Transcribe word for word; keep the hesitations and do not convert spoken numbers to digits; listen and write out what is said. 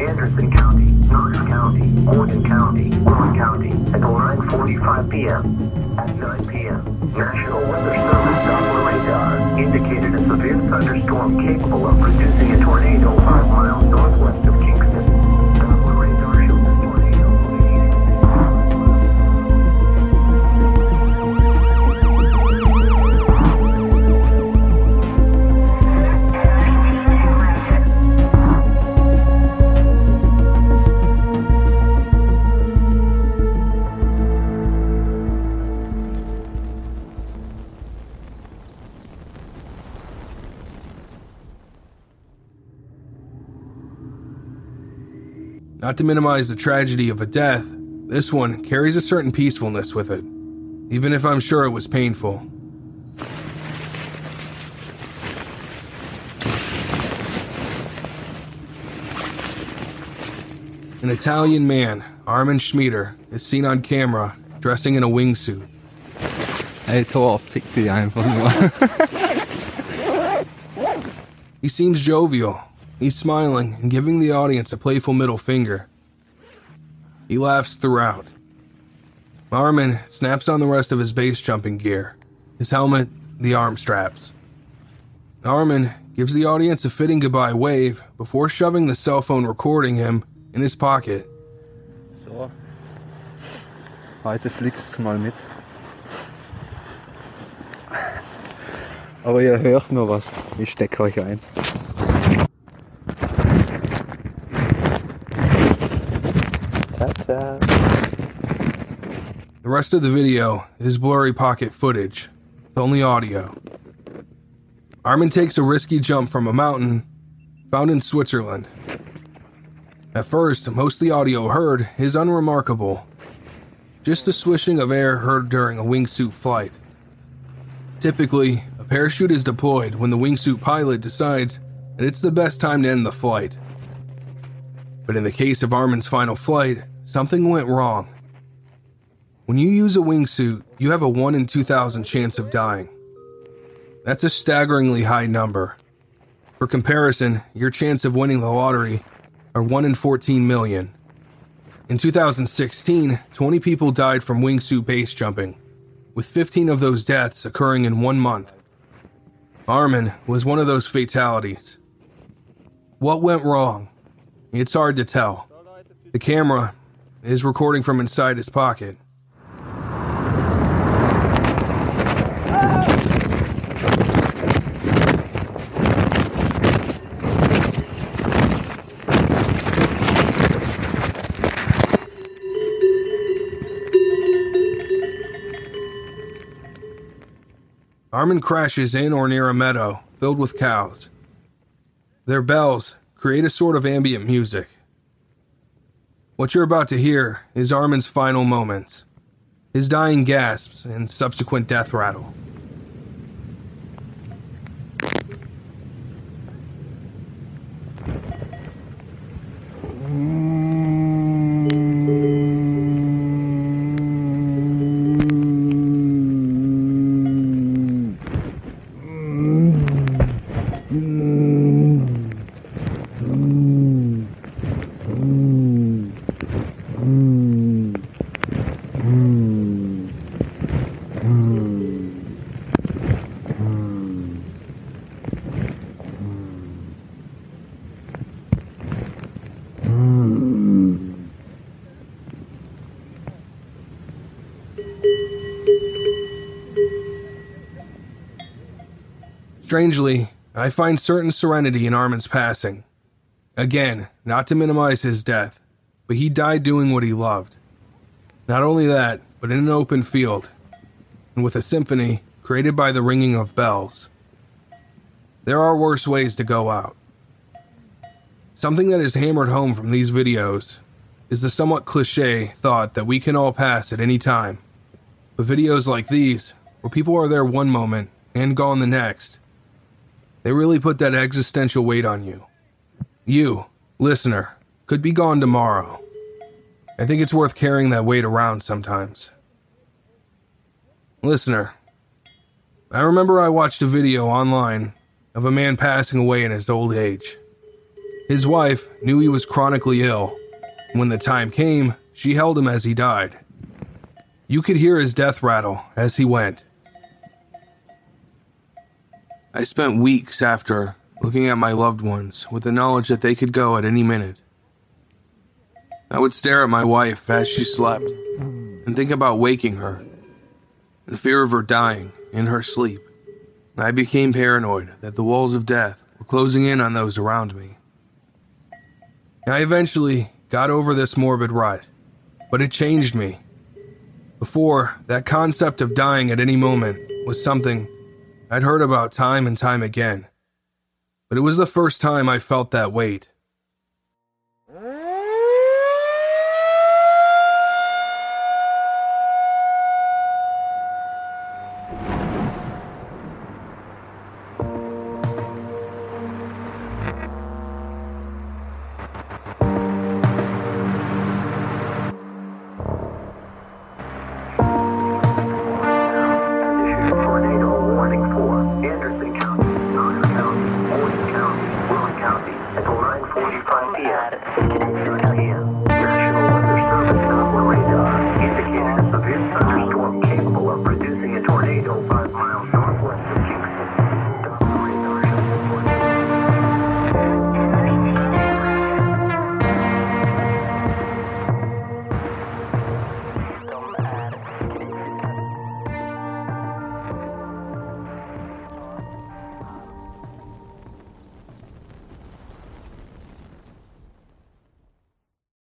Anderson County, Knox County, Morgan County, Warren County at nine forty-five p.m. At nine p.m., National Weather Service Doppler radar indicated a severe thunderstorm capable of producing a tornado five miles northwest of Kingston. Doppler radar showed the tornado moving east. Not to minimize the tragedy of a death, this one carries a certain peacefulness with it, even if I'm sure it was painful. An Italian man, Armin Schmieder, is seen on camera dressing in a wingsuit. Ey Thor, fick dich einfach nur. He seems jovial. He's smiling and giving the audience a playful middle finger. He laughs throughout. Armin snaps on the rest of his base jumping gear, his helmet, the arm straps. Armin gives the audience a fitting goodbye wave before shoving the cell phone recording him in his pocket. So, heute fliegt's mal mit. Aber ihr hört nur was. Ich stecke euch ein. The rest of the video is blurry pocket footage, with only audio. Armin takes a risky jump from a mountain found in Switzerland. At first, most of the audio heard is unremarkable, just the swishing of air heard during a wingsuit flight. Typically, a parachute is deployed when the wingsuit pilot decides that it's the best time to end the flight. But in the case of Armin's final flight, something went wrong. When you use a wingsuit, you have a one in two thousand chance of dying. That's a staggeringly high number. For comparison, your chance of winning the lottery are one in fourteen million. In two thousand sixteen, twenty people died from wingsuit base jumping, with fifteen of those deaths occurring in one month. Armin was one of those fatalities. What went wrong? It's hard to tell. The camera is recording from inside his pocket. Armin crashes in or near a meadow filled with cows. Their bells create a sort of ambient music. What you're about to hear is Armin's final moments, his dying gasps and subsequent death rattle. Strangely, I find certain serenity in Armin's passing. Again, not to minimize his death, but he died doing what he loved. Not only that, but in an open field, and with a symphony created by the ringing of bells. There are worse ways to go out. Something that is hammered home from these videos is the somewhat cliché thought that we can all pass at any time. But videos like these, where people are there one moment and gone the next, they really put that existential weight on you. You, listener, could be gone tomorrow. I think it's worth carrying that weight around sometimes. Listener, I remember I watched a video online of a man passing away in his old age. His wife knew he was chronically ill. When the time came, she held him as he died. You could hear his death rattle as he went. I spent weeks after looking at my loved ones with the knowledge that they could go at any minute. I would stare at my wife as she slept and think about waking her, in fear of her dying in her sleep. I became paranoid that the walls of death were closing in on those around me. I eventually got over this morbid rut, but it changed me. Before, that concept of dying at any moment was something I'd heard about time and time again, but it was the first time I felt that weight. nine forty-five p m